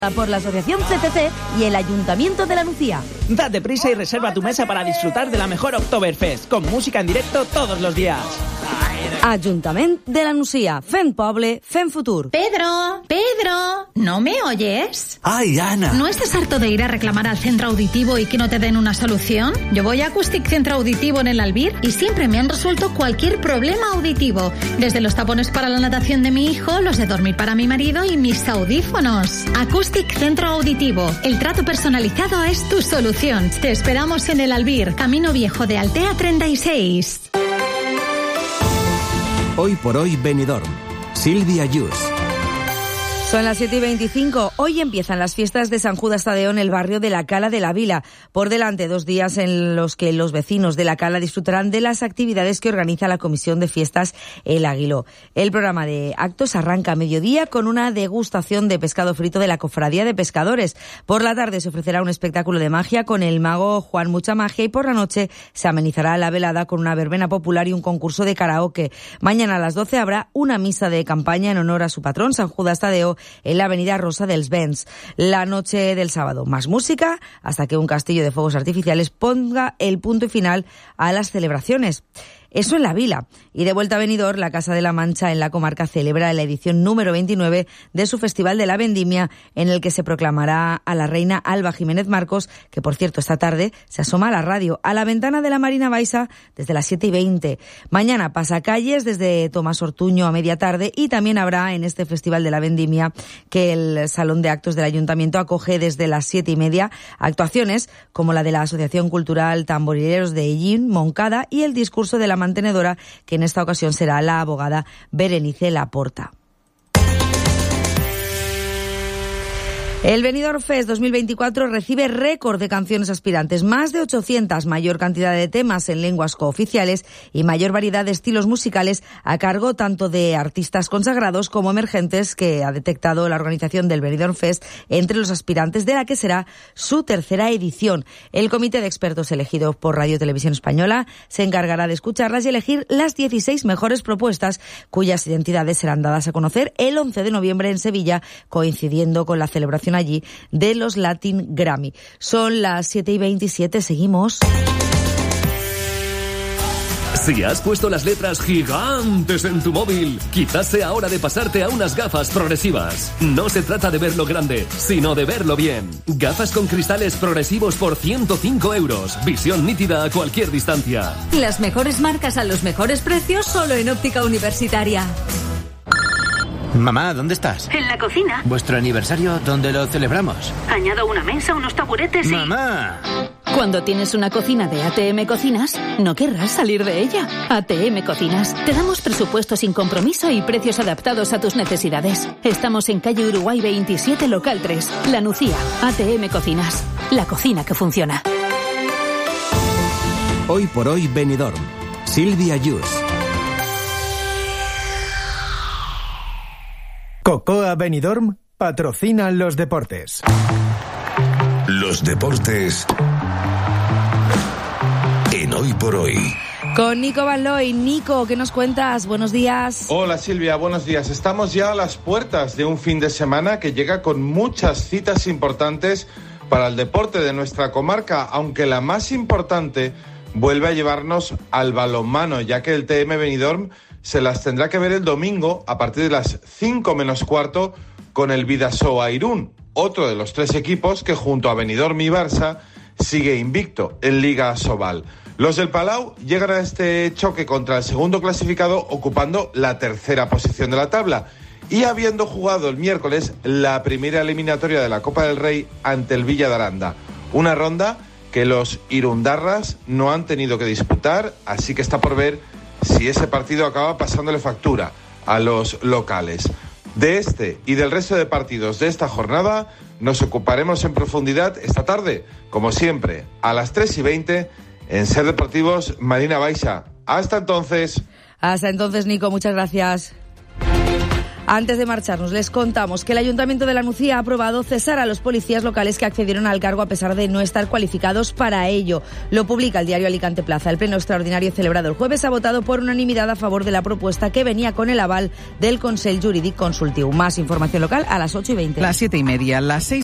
Por la Asociación CCC y el Ayuntamiento de La Nucía. Date prisa y reserva tu mesa para disfrutar de la mejor Oktoberfest, con música en directo todos los días. Ayuntamiento de La Nucía. Fem poble, fem futur. Pedro, ¿no me oyes? ¡Ay, Ana! ¿No estás harto de ir a reclamar al centro auditivo y que no te den una solución? Yo voy a Acoustic Centro Auditivo en el Albir y siempre me han resuelto cualquier problema auditivo. Desde los tapones para la natación de mi hijo, los de dormir para mi marido y mis audífonos. Acoustic Centro Auditivo. El trato personalizado es tu solución. Te esperamos en el Albir, Camino Viejo de Altea 36. Hoy por hoy Benidorm. Silvia Yus. Son las 7:25. Hoy empiezan las fiestas de San Judas Tadeo en el barrio de La Cala de la Vila. Por delante, 2 días en los que los vecinos de La Cala disfrutarán de las actividades que organiza la Comisión de Fiestas El Aguiló. El programa de actos arranca a mediodía con una degustación de pescado frito de la Cofradía de Pescadores. Por la tarde se ofrecerá un espectáculo de magia con el mago Juan Mucha Magia y por la noche se amenizará la velada con una verbena popular y un concurso de karaoke. Mañana a las 12 habrá una misa de campaña en honor a su patrón, San Judas Tadeo, en la avenida Rosa dels Vents. La noche del sábado, más música, hasta que un castillo de fuegos artificiales ponga el punto final a las celebraciones. Eso en la Vila. Y de vuelta a Benidorm, la Casa de la Mancha en la comarca celebra la edición número 29 de su Festival de la Vendimia, en el que se proclamará a la reina Alba Jiménez Marcos, que por cierto esta tarde se asoma a la radio, a la ventana de la Marina Baixa desde las 7:20. Mañana pasacalles desde Tomás Ortuño a media tarde y también habrá en este Festival de la Vendimia, que el Salón de Actos del Ayuntamiento acoge desde las 7:30, actuaciones como la de la Asociación Cultural Tamborileros de Ellín, Moncada, y el discurso de la mantenedora, que en esta ocasión será la abogada Berenice Laporta. El Benidorm Fest 2024 recibe récord de canciones aspirantes, más de 800, mayor cantidad de temas en lenguas cooficiales y mayor variedad de estilos musicales a cargo tanto de artistas consagrados como emergentes que ha detectado la organización del Benidorm Fest entre los aspirantes de la que será su tercera edición. El comité de expertos elegido por Radio Televisión Española se encargará de escucharlas y elegir las 16 mejores propuestas, cuyas identidades serán dadas a conocer el 11 de noviembre en Sevilla, coincidiendo con la celebración allí de los Latin Grammy. Son las 7:27, seguimos. Si has puesto las letras gigantes en tu móvil, quizás sea hora de pasarte a unas gafas progresivas. No se trata de verlo grande, sino de verlo bien. Gafas con cristales progresivos por 105 euros. Visión nítida a cualquier distancia. Las mejores marcas a los mejores precios solo en Óptica Universitaria. Mamá, ¿dónde estás? En la cocina. ¿Vuestro aniversario dónde lo celebramos? Añado una mesa, unos taburetes y... ¡Mamá! Cuando tienes una cocina de ATM Cocinas, no querrás salir de ella. ATM Cocinas. Te damos presupuesto sin compromiso y precios adaptados a tus necesidades. Estamos en calle Uruguay 27, local 3, La Nucía. ATM Cocinas. La cocina que funciona. Hoy por hoy Benidorm. Silvia Yus. Cocoa Benidorm patrocina los deportes. Los deportes en Hoy por Hoy. Con Nico Van Looy. Nico, ¿qué nos cuentas? Buenos días. Hola Silvia, buenos días. Estamos ya a las puertas de un fin de semana que llega con muchas citas importantes para el deporte de nuestra comarca, aunque la más importante vuelve a llevarnos al balonmano, ya que el TM Benidorm se las tendrá que ver el domingo a partir de las 5 menos cuarto con el Bidasoa Irún, otro de los 3 equipos que junto a Benidorm y Barça sigue invicto en Liga Asobal. Los del Palau llegan a este choque contra el segundo clasificado ocupando la tercera posición de la tabla y habiendo jugado el miércoles la primera eliminatoria de la Copa del Rey ante el Villa de Aranda. Una ronda que los irundarras no han tenido que disputar, así que está por ver si ese partido acaba pasándole factura a los locales. De este y del resto de partidos de esta jornada nos ocuparemos en profundidad esta tarde, como siempre, a las 3:20 en Ser Deportivos Marina Baixa. Hasta entonces. Hasta entonces, Nico, muchas gracias. Antes de marcharnos, les contamos que el Ayuntamiento de La Nucía ha aprobado cesar a los policías locales que accedieron al cargo a pesar de no estar cualificados para ello. Lo publica el diario Alicante Plaza. El pleno extraordinario celebrado el jueves ha votado por unanimidad a favor de la propuesta que venía con el aval del Consell Jurídic Consultiu. Más información local a las 8:20. Las 7:30, las 6.